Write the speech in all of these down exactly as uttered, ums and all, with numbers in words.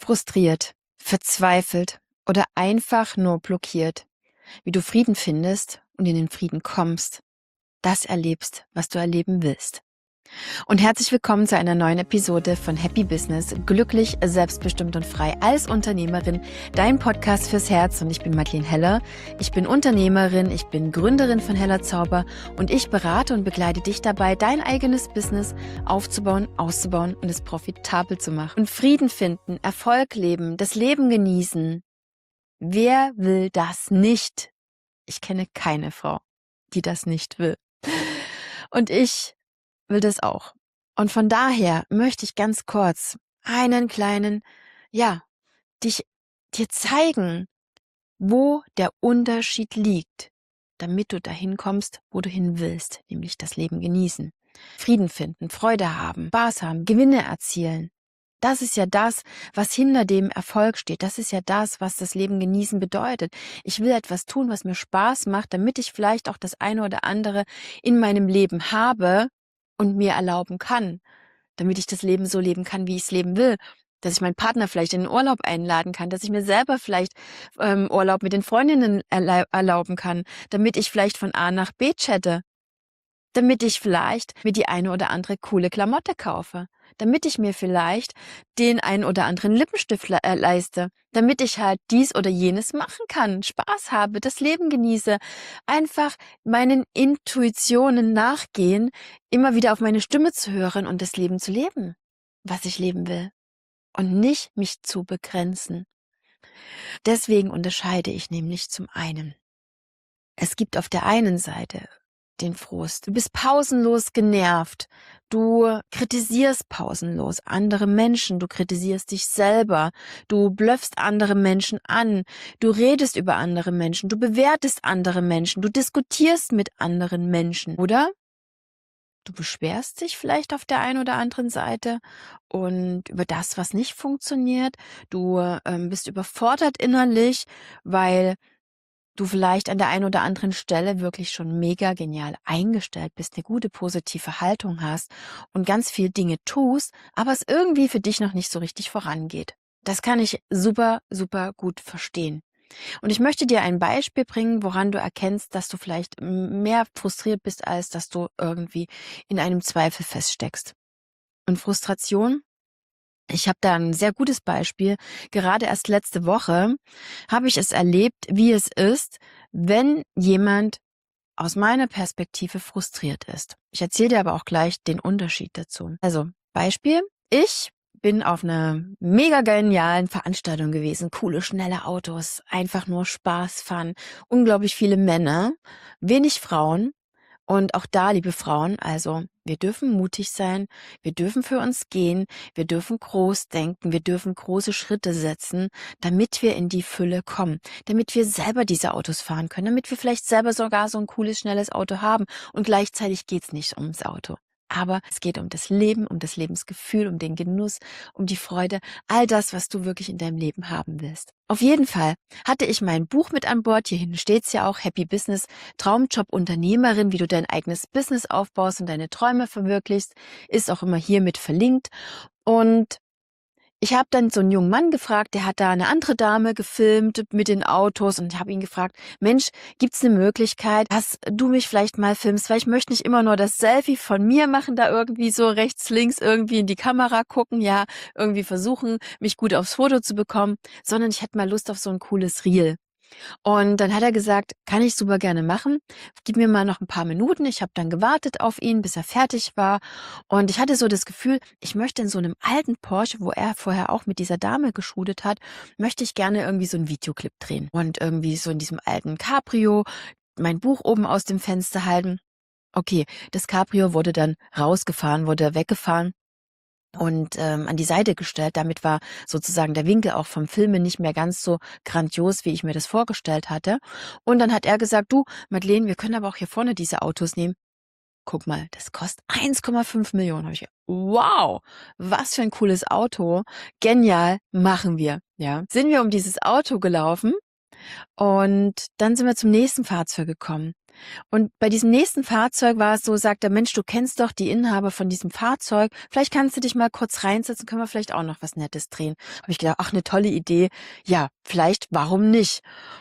frustriert, verzweifelt oder einfach nur blockiert, wie du Frieden findest und in den Frieden kommst, das erlebst, was du erleben willst. Und herzlich willkommen zu einer neuen Episode von Happy Business, glücklich, selbstbestimmt und frei als Unternehmerin, dein Podcast fürs Herz. Und ich bin Madeleine Heller, ich bin Unternehmerin, ich bin Gründerin von Heller Zauber und ich berate und begleite dich dabei, dein eigenes Business aufzubauen, auszubauen und es profitabel zu machen. Und Frieden finden, Erfolg leben, das Leben genießen. Wer will das nicht? Ich kenne keine Frau, die das nicht will. Und ich will das auch. Und von daher möchte ich ganz kurz einen kleinen, ja, dich, dir zeigen, wo der Unterschied liegt, damit du dahin kommst, wo du hin willst, nämlich das Leben genießen, Frieden finden, Freude haben, Spaß haben, Gewinne erzielen. Das ist ja das, was hinter dem Erfolg steht. Das ist ja das, was das Leben genießen bedeutet. Ich will etwas tun, was mir Spaß macht, damit ich vielleicht auch das eine oder andere in meinem Leben habe und mir erlauben kann, damit ich das Leben so leben kann, wie ich es leben will. Dass ich meinen Partner vielleicht in den Urlaub einladen kann, dass ich mir selber vielleicht ähm, Urlaub mit den Freundinnen erla- erlauben kann, damit ich vielleicht von A nach B chatte, damit ich vielleicht mir die eine oder andere coole Klamotte kaufe, damit ich mir vielleicht den einen oder anderen Lippenstift le- äh, leiste, damit ich halt dies oder jenes machen kann, Spaß habe, das Leben genieße, einfach meinen Intuitionen nachgehen, immer wieder auf meine Stimme zu hören und das Leben zu leben, was ich leben will und nicht mich zu begrenzen. Deswegen unterscheide ich nämlich zum einen. Es gibt auf der einen Seite den Frust. Du bist pausenlos genervt. Du kritisierst pausenlos andere Menschen. Du kritisierst dich selber. Du blöffst andere Menschen an. Du redest über andere Menschen. Du bewertest andere Menschen. Du diskutierst mit anderen Menschen. Oder? Du beschwerst dich vielleicht auf der einen oder anderen Seite und über das, was nicht funktioniert. Du ähm, bist überfordert innerlich, weil du vielleicht an der einen oder anderen Stelle wirklich schon mega genial eingestellt bist, eine gute positive Haltung hast und ganz viel Dinge tust, aber es irgendwie für dich noch nicht so richtig vorangeht. Das kann ich super, super gut verstehen. Und ich möchte dir ein Beispiel bringen, woran du erkennst, dass du vielleicht mehr frustriert bist, als dass du irgendwie in einem Zweifel feststeckst. Und Frustration, ich habe da ein sehr gutes Beispiel. Gerade erst letzte Woche habe ich es erlebt, wie es ist, wenn jemand aus meiner Perspektive frustriert ist. Ich erzähle dir aber auch gleich den Unterschied dazu. Also Beispiel, ich bin auf einer mega genialen Veranstaltung gewesen. Coole, schnelle Autos, einfach nur Spaß, Fun, unglaublich viele Männer, wenig Frauen. Und auch da, liebe Frauen, also wir dürfen mutig sein, wir dürfen für uns gehen, wir dürfen groß denken, wir dürfen große Schritte setzen, damit wir in die Fülle kommen, damit wir selber diese Autos fahren können, damit wir vielleicht selber sogar so ein cooles, schnelles Auto haben. Und gleichzeitig geht's nicht ums Auto. Aber es geht um das Leben, um das Lebensgefühl, um den Genuss, um die Freude, all das, was du wirklich in deinem Leben haben willst. Auf jeden Fall hatte ich mein Buch mit an Bord. Hier hinten steht's ja auch, Happy Business, Traumjob Unternehmerin, wie du dein eigenes Business aufbaust und deine Träume verwirklichst, ist auch immer hier mit verlinkt. Und ich habe dann so einen jungen Mann gefragt, der hat da eine andere Dame gefilmt mit den Autos und ich habe ihn gefragt, Mensch, gibt's eine Möglichkeit, dass du mich vielleicht mal filmst, weil ich möchte nicht immer nur das Selfie von mir machen, da irgendwie so rechts, links irgendwie in die Kamera gucken, ja, irgendwie versuchen, mich gut aufs Foto zu bekommen, sondern ich hätte mal Lust auf so ein cooles Reel. Und dann hat er gesagt, kann ich super gerne machen. Gib mir mal noch ein paar Minuten. Ich habe dann gewartet auf ihn, bis er fertig war. Und ich hatte so das Gefühl, ich möchte in so einem alten Porsche, wo er vorher auch mit dieser Dame geschudert hat, möchte ich gerne irgendwie so einen Videoclip drehen. Und irgendwie so in diesem alten Cabrio mein Buch oben aus dem Fenster halten. Okay, das Cabrio wurde dann rausgefahren, wurde weggefahren und ähm, an die Seite gestellt. Damit war sozusagen der Winkel auch vom Filme nicht mehr ganz so grandios, wie ich mir das vorgestellt hatte. Und dann hat er gesagt, du, Madeleine, wir können aber auch hier vorne diese Autos nehmen. Guck mal, das kostet eins Komma fünf Millionen. Hab ich gedacht, wow, was für ein cooles Auto. Genial, machen wir. Ja, sind wir um dieses Auto gelaufen und dann sind wir zum nächsten Fahrzeug gekommen. Und bei diesem nächsten Fahrzeug war es so, sagt der Mensch, du kennst doch die Inhaber von diesem Fahrzeug, vielleicht kannst du dich mal kurz reinsetzen, können wir vielleicht auch noch was Nettes drehen. Habe ich gedacht, ach, eine tolle Idee. Ja, vielleicht, warum nicht?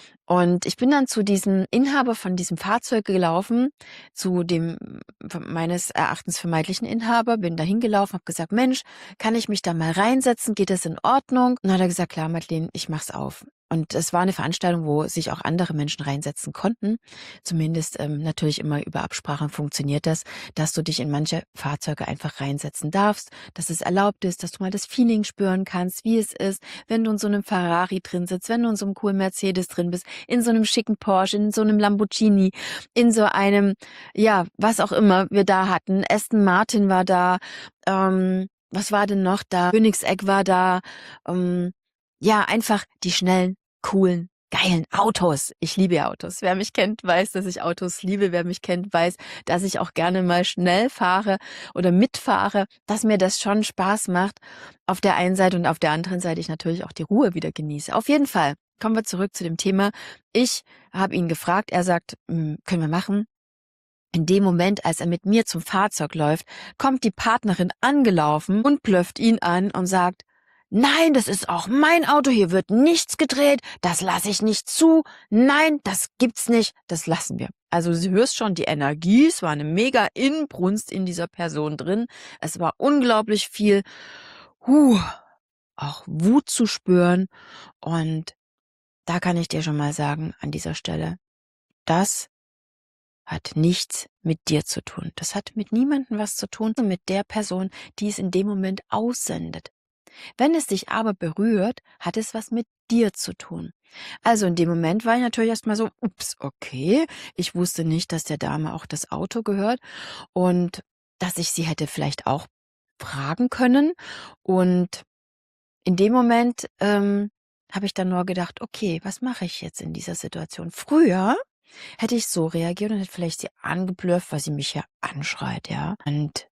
Und ich bin dann zu diesem Inhaber von diesem Fahrzeug gelaufen, zu dem meines Erachtens vermeintlichen Inhaber, bin da hingelaufen, habe gesagt, Mensch, kann ich mich da mal reinsetzen? Geht das in Ordnung? Und dann hat er gesagt, klar, Madeleine, ich mach's auf. Und es war eine Veranstaltung, wo sich auch andere Menschen reinsetzen konnten. Zumindest ähm, natürlich immer über Absprachen funktioniert das, dass du dich in manche Fahrzeuge einfach reinsetzen darfst, dass es erlaubt ist, dass du mal das Feeling spüren kannst, wie es ist, wenn du in so einem Ferrari drin sitzt, wenn du in so einem coolen Mercedes drin bist, in so einem schicken Porsche, in so einem Lamborghini, in so einem, ja, was auch immer wir da hatten. Aston Martin war da, ähm, was war denn noch da? Königsegg war da, ähm, ja, einfach die schnellen, coolen, geilen Autos. Ich liebe ja Autos. Wer mich kennt, weiß, dass ich Autos liebe. Wer mich kennt, weiß, dass ich auch gerne mal schnell fahre oder mitfahre, dass mir das schon Spaß macht. Auf der einen Seite und auf der anderen Seite ich natürlich auch die Ruhe wieder genieße. Auf jeden Fall. Kommen wir zurück zu dem Thema. Ich habe ihn gefragt. Er sagt, können wir machen. In dem Moment, als er mit mir zum Fahrzeug läuft, kommt die Partnerin angelaufen und blöfft ihn an und sagt, nein, das ist auch mein Auto, hier wird nichts gedreht, das lasse ich nicht zu, nein, das gibt's nicht, das lassen wir. Also du hörst schon die Energie, es war eine mega Inbrunst in dieser Person drin, es war unglaublich viel, huh, auch Wut zu spüren und da kann ich dir schon mal sagen, an dieser Stelle, das hat nichts mit dir zu tun. Das hat mit niemandem was zu tun, sondern mit der Person, die es in dem Moment aussendet. Wenn es dich aber berührt, hat es was mit dir zu tun. Also in dem Moment war ich natürlich erstmal so, ups, okay, ich wusste nicht, dass der Dame auch das Auto gehört und dass ich sie hätte vielleicht auch fragen können. Und in dem Moment ähm, habe ich dann nur gedacht, okay, was mache ich jetzt in dieser Situation? Früher hätte ich so reagiert und hätte vielleicht sie angeblöfft, weil sie mich ja anschreit, ja. Und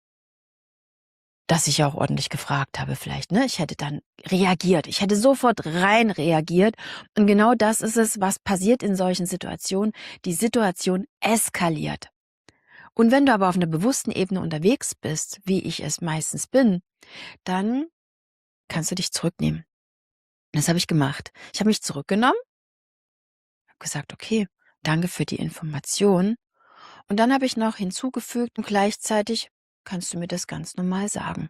dass ich ja auch ordentlich gefragt habe vielleicht, ne? Ich hätte dann reagiert. Ich hätte sofort rein reagiert. Und genau das ist es, was passiert in solchen Situationen. Die Situation eskaliert. Und wenn du aber auf einer bewussten Ebene unterwegs bist, wie ich es meistens bin, dann kannst du dich zurücknehmen. Das habe ich gemacht. Ich habe mich zurückgenommen, habe gesagt, okay, danke für die Information. Und dann habe ich noch hinzugefügt und gleichzeitig kannst du mir das ganz normal sagen.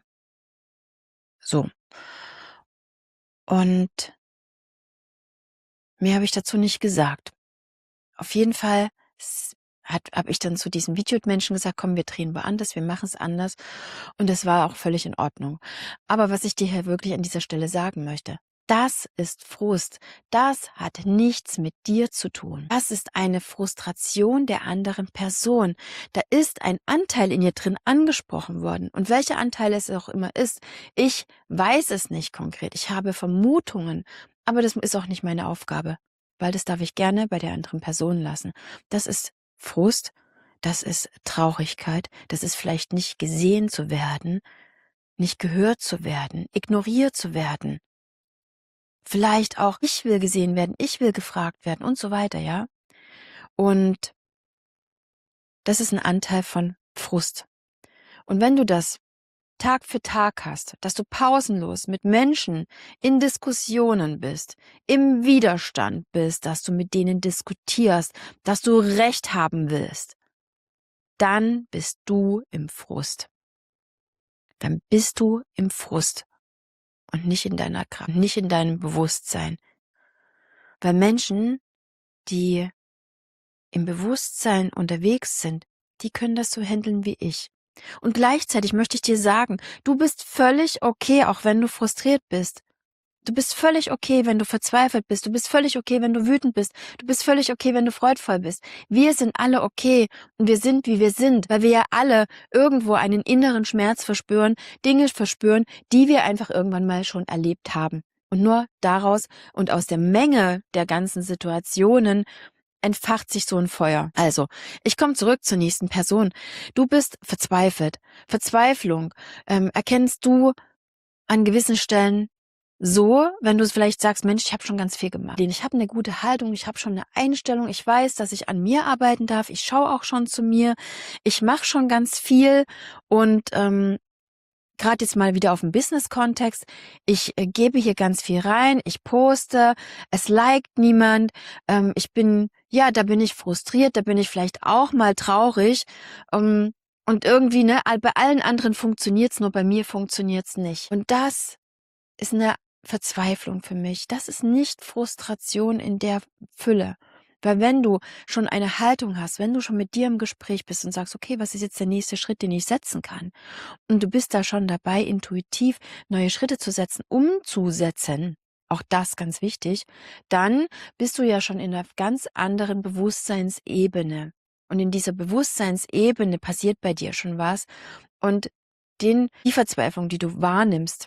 So. Und mehr habe ich dazu nicht gesagt. Auf jeden Fall habe ich dann zu diesem Videomenschen gesagt, komm, wir drehen woanders, wir machen es anders. Und das war auch völlig in Ordnung. Aber was ich dir hier wirklich an dieser Stelle sagen möchte, das ist Frust. Das hat nichts mit dir zu tun. Das ist eine Frustration der anderen Person. Da ist ein Anteil in ihr drin angesprochen worden. Und welcher Anteil es auch immer ist, ich weiß es nicht konkret. Ich habe Vermutungen, aber das ist auch nicht meine Aufgabe, weil das darf ich gerne bei der anderen Person lassen. Das ist Frust, das ist Traurigkeit, das ist vielleicht nicht gesehen zu werden, nicht gehört zu werden, ignoriert zu werden. Vielleicht auch, ich will gesehen werden, ich will gefragt werden und so weiter, ja. Und das ist ein Anteil von Frust. Und wenn du das Tag für Tag hast, dass du pausenlos mit Menschen in Diskussionen bist, im Widerstand bist, dass du mit denen diskutierst, dass du Recht haben willst, dann bist du im Frust. Dann bist du im Frust und nicht in deiner Kraft, nicht in deinem Bewusstsein. Weil Menschen, die im Bewusstsein unterwegs sind, die können das so handeln wie ich. Und gleichzeitig möchte ich dir sagen, du bist völlig okay, auch wenn du frustriert bist. Du bist völlig okay, wenn du verzweifelt bist. Du bist völlig okay, wenn du wütend bist. Du bist völlig okay, wenn du freudvoll bist. Wir sind alle okay und wir sind, wie wir sind, weil wir ja alle irgendwo einen inneren Schmerz verspüren, Dinge verspüren, die wir einfach irgendwann mal schon erlebt haben. Und nur daraus und aus der Menge der ganzen Situationen entfacht sich so ein Feuer. Also, ich komme zurück zur nächsten Person. Du bist verzweifelt. Verzweiflung ähm, erkennst du an gewissen Stellen so, wenn du vielleicht sagst, Mensch, ich habe schon ganz viel gemacht. Ich habe eine gute Haltung, ich habe schon eine Einstellung, ich weiß, dass ich an mir arbeiten darf, ich schaue auch schon zu mir, ich mache schon ganz viel und ähm, gerade jetzt mal wieder auf den Business-Kontext, ich äh, gebe hier ganz viel rein, ich poste, es liked niemand, ähm, ich bin, ja, da bin ich frustriert, da bin ich vielleicht auch mal traurig ähm, und irgendwie, ne, bei allen anderen funktioniert's, nur bei mir funktioniert's nicht. Und das ist eine Verzweiflung für mich. Das ist nicht Frustration in der Fülle. Weil wenn du schon eine Haltung hast, wenn du schon mit dir im Gespräch bist und sagst, okay, was ist jetzt der nächste Schritt, den ich setzen kann? Und du bist da schon dabei, intuitiv neue Schritte zu setzen, umzusetzen, auch das ganz wichtig, dann bist du ja schon in einer ganz anderen Bewusstseinsebene. Und in dieser Bewusstseinsebene passiert bei dir schon was. Und den, die Verzweiflung, die du wahrnimmst,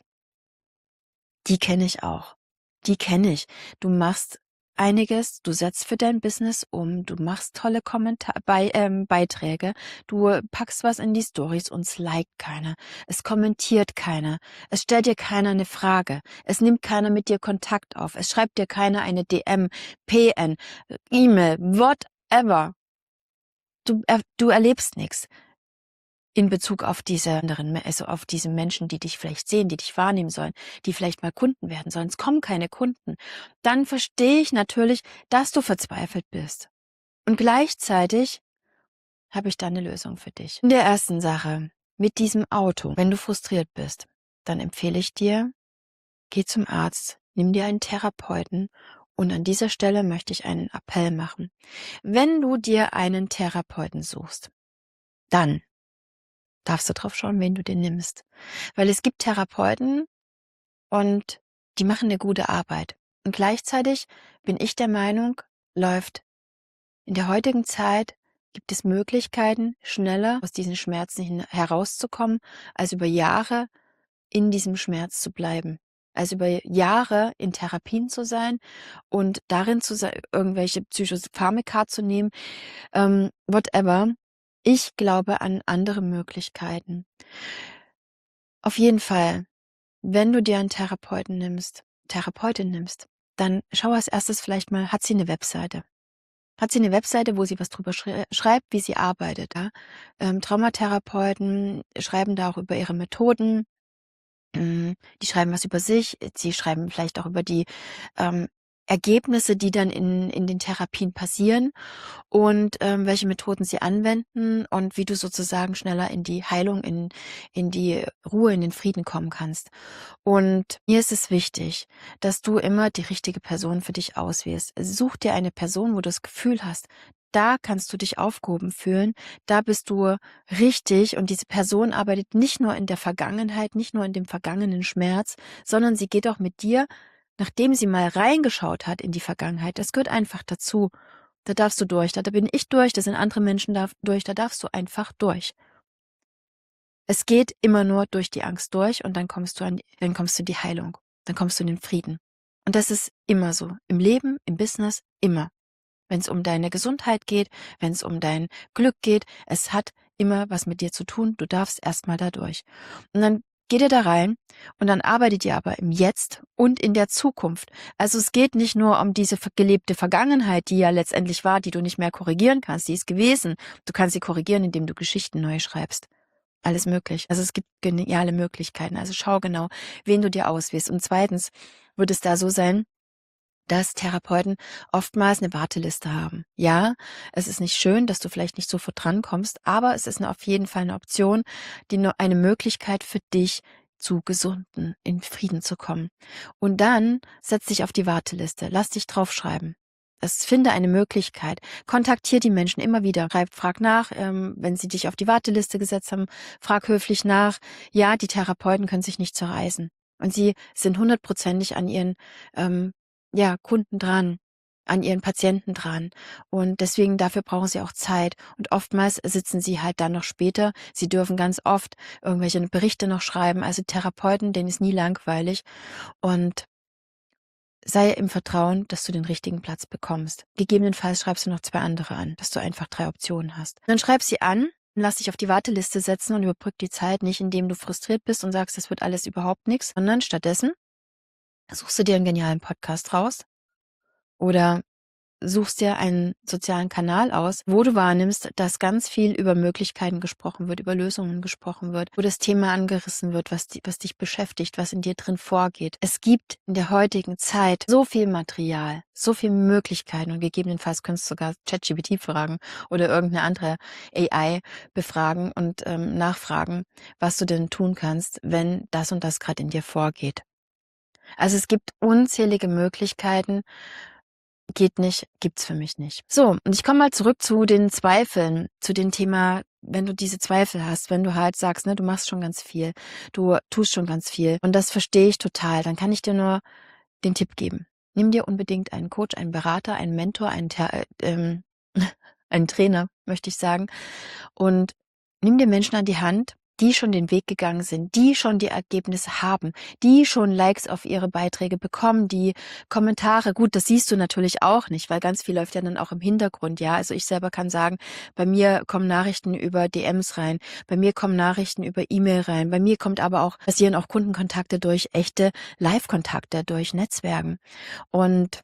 die kenne ich auch. Die kenne ich. Du machst einiges, du setzt für dein Business um, du machst tolle Kommentar bei, ähm, Beiträge, du packst was in die Stories und es liked keiner, es kommentiert keiner, es stellt dir keiner eine Frage, es nimmt keiner mit dir Kontakt auf, es schreibt dir keiner eine D M, P N, E-Mail, whatever. Du, er, du erlebst nichts in Bezug auf diese anderen, also auf diese Menschen, die dich vielleicht sehen, die dich wahrnehmen sollen, die vielleicht mal Kunden werden sollen. Es kommen keine Kunden. Dann verstehe ich natürlich, dass du verzweifelt bist. Und gleichzeitig habe ich da eine Lösung für dich. In der ersten Sache, mit diesem Auto, wenn du frustriert bist, dann empfehle ich dir, geh zum Arzt, nimm dir einen Therapeuten und an dieser Stelle möchte ich einen Appell machen. Wenn du dir einen Therapeuten suchst, dann darfst du drauf schauen, wen du dir nimmst. Weil es gibt Therapeuten und die machen eine gute Arbeit. Und gleichzeitig bin ich der Meinung, läuft in der heutigen Zeit, gibt es Möglichkeiten, schneller aus diesen Schmerzen hin herauszukommen, als über Jahre in diesem Schmerz zu bleiben. Also über Jahre in Therapien zu sein und darin zu sein, irgendwelche Psychopharmaka zu nehmen, ähm, whatever. Ich glaube an andere Möglichkeiten. Auf jeden Fall, wenn du dir einen Therapeuten nimmst, Therapeutin nimmst, dann schau als erstes vielleicht mal, hat sie eine Webseite? Hat sie eine Webseite, wo sie was drüber schrei schreibt, wie sie arbeitet, ja? Ähm, Traumatherapeuten schreiben da auch über ihre Methoden, hm, die schreiben was über sich, sie schreiben vielleicht auch über die, ähm, Ergebnisse, die dann in in den Therapien passieren und, ähm, welche Methoden sie anwenden und wie du sozusagen schneller in die Heilung, in in die Ruhe, in den Frieden kommen kannst. Und mir ist es wichtig, dass du immer die richtige Person für dich auswählst. Such dir eine Person, wo du das Gefühl hast, da kannst du dich aufgehoben fühlen, da bist du richtig und diese Person arbeitet nicht nur in der Vergangenheit, nicht nur in dem vergangenen Schmerz, sondern sie geht auch mit dir, nachdem sie mal reingeschaut hat in die Vergangenheit. Das gehört einfach dazu. Da darfst du durch, da bin ich durch, da sind andere Menschen da durch, da darfst du einfach durch. Es geht immer nur durch die Angst durch und dann kommst du an, dann kommst du in die Heilung, dann kommst du in den Frieden. Und das ist immer so. Im Leben, im Business, immer. Wenn es um deine Gesundheit geht, wenn es um dein Glück geht, es hat immer was mit dir zu tun. Du darfst erstmal da durch. Und dann geht ihr da rein und dann arbeitet ihr aber im Jetzt und in der Zukunft. Also es geht nicht nur um diese gelebte Vergangenheit, die ja letztendlich war, die du nicht mehr korrigieren kannst. Die ist gewesen. Du kannst sie korrigieren, indem du Geschichten neu schreibst. Alles möglich. Also es gibt geniale Möglichkeiten. Also schau genau, wen du dir auswählst. Und zweitens wird es da so sein, dass Therapeuten oftmals eine Warteliste haben. Ja, es ist nicht schön, dass du vielleicht nicht sofort drankommst, aber es ist eine, auf jeden Fall eine Option, die nur eine Möglichkeit für dich zu gesunden, in Frieden zu kommen. Und dann setz dich auf die Warteliste, lass dich draufschreiben. Es finde eine Möglichkeit. Kontaktier die Menschen immer wieder. Schreib, frag nach, ähm, wenn sie dich auf die Warteliste gesetzt haben, frag höflich nach. Ja, die Therapeuten können sich nicht zerreißen. Und sie sind hundertprozentig an ihren ähm, ja, Kunden dran, an ihren Patienten dran. Und deswegen dafür brauchen sie auch Zeit. Und oftmals sitzen sie halt dann noch später. Sie dürfen ganz oft irgendwelche Berichte noch schreiben. Also Therapeuten, denen ist nie langweilig. Und sei im Vertrauen, dass du den richtigen Platz bekommst. Gegebenenfalls schreibst du noch zwei andere an, dass du einfach drei Optionen hast. Dann schreib sie an, lass dich auf die Warteliste setzen und überbrück die Zeit nicht, indem du frustriert bist und sagst, das wird alles überhaupt nichts, sondern stattdessen Suchst du dir einen genialen Podcast raus oder suchst dir einen sozialen Kanal aus, wo du wahrnimmst, dass ganz viel über Möglichkeiten gesprochen wird, über Lösungen gesprochen wird, wo das Thema angerissen wird, was, die, was dich beschäftigt, was in dir drin vorgeht. Es gibt in der heutigen Zeit so viel Material, so viele Möglichkeiten und gegebenenfalls könntest du sogar ChatGPT fragen oder irgendeine andere A I befragen und ähm, nachfragen, was du denn tun kannst, wenn das und das gerade in dir vorgeht. Also es gibt unzählige Möglichkeiten. Geht nicht, gibt's für mich nicht. So, und ich komme mal zurück zu den Zweifeln, zu dem Thema, wenn du diese Zweifel hast, wenn du halt sagst, ne, du machst schon ganz viel, du tust schon ganz viel und das verstehe ich total, dann kann ich dir nur den Tipp geben. Nimm dir unbedingt einen Coach, einen Berater, einen Mentor, einen, Thera- ähm, einen Trainer, möchte ich sagen, und nimm dir Menschen an die Hand, die schon den Weg gegangen sind, die schon die Ergebnisse haben, die schon Likes auf ihre Beiträge bekommen, die Kommentare, gut, das siehst du natürlich auch nicht, weil ganz viel läuft ja dann auch im Hintergrund, ja, also ich selber kann sagen, bei mir kommen Nachrichten über D Ms rein, bei mir kommen Nachrichten über E-Mail rein, bei mir kommt aber auch, passieren auch Kundenkontakte durch echte Live-Kontakte, durch Netzwerken und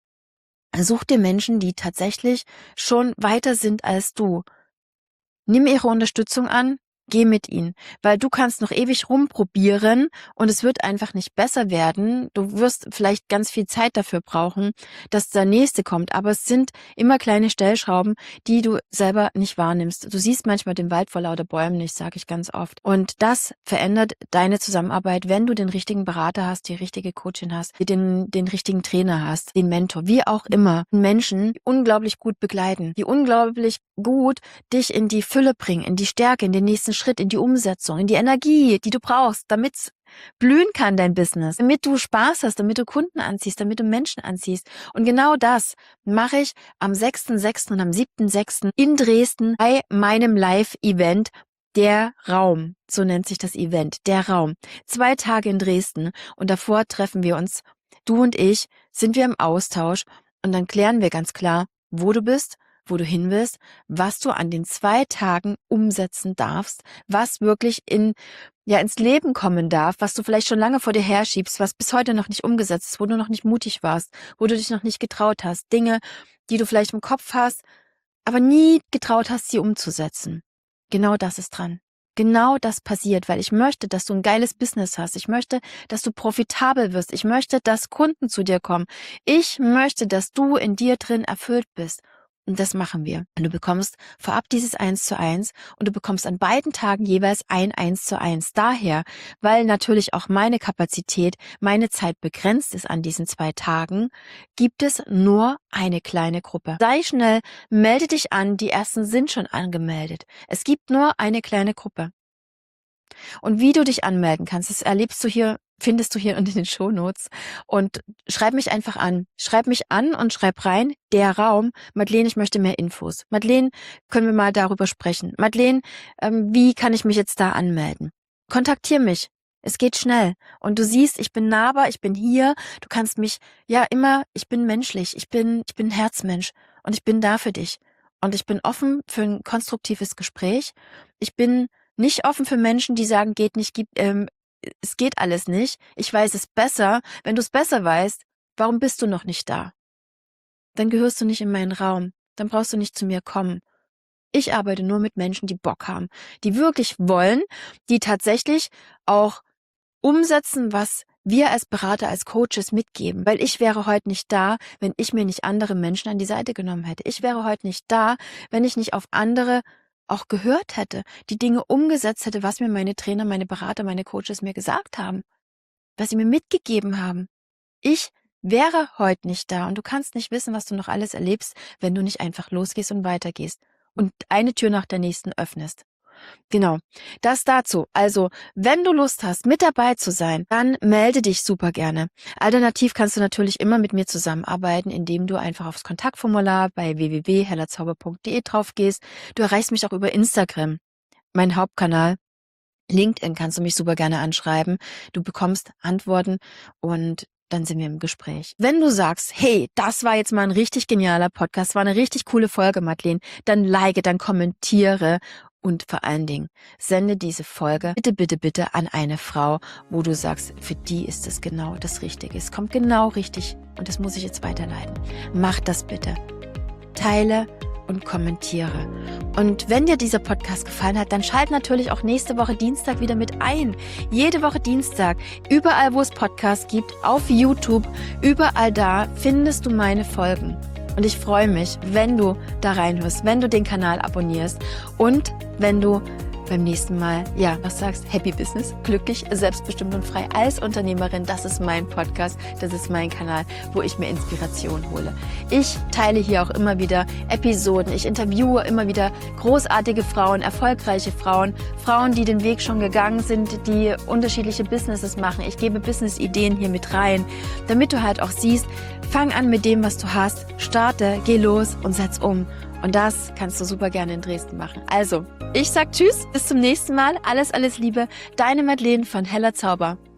such dir Menschen, die tatsächlich schon weiter sind als du. Nimm ihre Unterstützung an, geh mit ihnen, weil du kannst noch ewig rumprobieren und es wird einfach nicht besser werden. Du wirst vielleicht ganz viel Zeit dafür brauchen, dass der nächste kommt, aber es sind immer kleine Stellschrauben, die du selber nicht wahrnimmst. Du siehst manchmal den Wald vor lauter Bäumen nicht, sage ich ganz oft. Und das verändert deine Zusammenarbeit, wenn du den richtigen Berater hast, die richtige Coachin hast, den, den richtigen Trainer hast, den Mentor, wie auch immer. Menschen, die unglaublich gut begleiten, die unglaublich gut dich in die Fülle bringen, in die Stärke, in den nächsten Schritt, in die Umsetzung, in die Energie, die du brauchst, damit es blühen kann, dein Business, damit du Spaß hast, damit du Kunden anziehst, damit du Menschen anziehst. Und genau das mache ich am sechsten sechsten und am siebten sechsten in Dresden bei meinem Live-Event Der Raum. So nennt sich das Event, Der Raum. Zwei Tage in Dresden und davor treffen wir uns, du und ich, sind wir im Austausch und dann klären wir ganz klar, wo du bist, wo du hin willst, was du an den zwei Tagen umsetzen darfst, was wirklich in, ja, ins Leben kommen darf, was du vielleicht schon lange vor dir herschiebst, was bis heute noch nicht umgesetzt ist, wo du noch nicht mutig warst, wo du dich noch nicht getraut hast, Dinge, die du vielleicht im Kopf hast, aber nie getraut hast, sie umzusetzen. Genau das ist dran. Genau das passiert, weil ich möchte, dass du ein geiles Business hast. Ich möchte, dass du profitabel wirst. Ich möchte, dass Kunden zu dir kommen. Ich möchte, dass du in dir drin erfüllt bist. Und das machen wir. Und du bekommst vorab dieses eins zu eins und du bekommst an beiden Tagen jeweils ein eins zu eins. Daher, weil natürlich auch meine Kapazität, meine Zeit begrenzt ist an diesen zwei Tagen, gibt es nur eine kleine Gruppe. Sei schnell, melde dich an, die ersten sind schon angemeldet. Es gibt nur eine kleine Gruppe. Und wie du dich anmelden kannst, das erlebst du hier, findest du hier in den Shownotes. Und schreib mich einfach an. Schreib mich an und schreib rein, der Raum. Madeleine, ich möchte mehr Infos. Madeleine, können wir mal darüber sprechen. Madeleine, ähm, wie kann ich mich jetzt da anmelden? Kontaktier mich. Es geht schnell. Und du siehst, ich bin nahbar, ich bin hier. Du kannst mich, ja, immer, ich bin menschlich. Ich bin, ich bin ein Herzmensch. Und ich bin da für dich. Und ich bin offen für ein konstruktives Gespräch. Ich bin nicht offen für Menschen, die sagen, geht nicht, gibt, ähm, es geht alles nicht. Ich weiß es besser. Wenn du es besser weißt, warum bist du noch nicht da? Dann gehörst du nicht in meinen Raum. Dann brauchst du nicht zu mir kommen. Ich arbeite nur mit Menschen, die Bock haben, die wirklich wollen, die tatsächlich auch umsetzen, was wir als Berater, als Coaches mitgeben. Weil ich wäre heute nicht da, wenn ich mir nicht andere Menschen an die Seite genommen hätte. Ich wäre heute nicht da, wenn ich nicht auf andere auch gehört hätte, die Dinge umgesetzt hätte, was mir meine Trainer, meine Berater, meine Coaches mir gesagt haben, was sie mir mitgegeben haben. Ich wäre heute nicht da und du kannst nicht wissen, was du noch alles erlebst, wenn du nicht einfach losgehst und weitergehst und eine Tür nach der nächsten öffnest. Genau, das dazu. Also, wenn du Lust hast, mit dabei zu sein, dann melde dich super gerne. Alternativ kannst du natürlich immer mit mir zusammenarbeiten, indem du einfach aufs Kontaktformular bei w w w punkt hellerzauber punkt de drauf gehst. Du erreichst mich auch über Instagram, mein Hauptkanal. LinkedIn kannst du mich super gerne anschreiben. Du bekommst Antworten und dann sind wir im Gespräch. Wenn du sagst, hey, das war jetzt mal ein richtig genialer Podcast, war eine richtig coole Folge, Madeleine, dann like, dann kommentiere Und vor allen Dingen, sende diese Folge bitte, bitte, bitte an eine Frau, wo du sagst, für die ist es genau das Richtige. Es kommt genau richtig und das muss ich jetzt weiterleiten. Mach das bitte. Teile und kommentiere. Und wenn dir dieser Podcast gefallen hat, dann schalt natürlich auch nächste Woche Dienstag wieder mit ein. Jede Woche Dienstag, überall wo es Podcasts gibt, auf YouTube, überall da findest du meine Folgen. Und ich freue mich, wenn du da reinhörst, wenn du den Kanal abonnierst und wenn du beim nächsten Mal, ja, was sagst, Happy Business, glücklich, selbstbestimmt und frei als Unternehmerin. Das ist mein Podcast, das ist mein Kanal, wo ich mir Inspiration hole. Ich teile hier auch immer wieder Episoden. Ich interviewe immer wieder großartige Frauen, erfolgreiche Frauen, Frauen, die den Weg schon gegangen sind, die unterschiedliche Businesses machen. Ich gebe Business-Ideen hier mit rein, damit du halt auch siehst, fang an mit dem, was du hast, starte, geh los und setz um. Und das kannst du super gerne in Dresden machen. Also, ich sag Tschüss, bis zum nächsten Mal. Alles, alles Liebe. Deine Madeleine von Heller Zauber.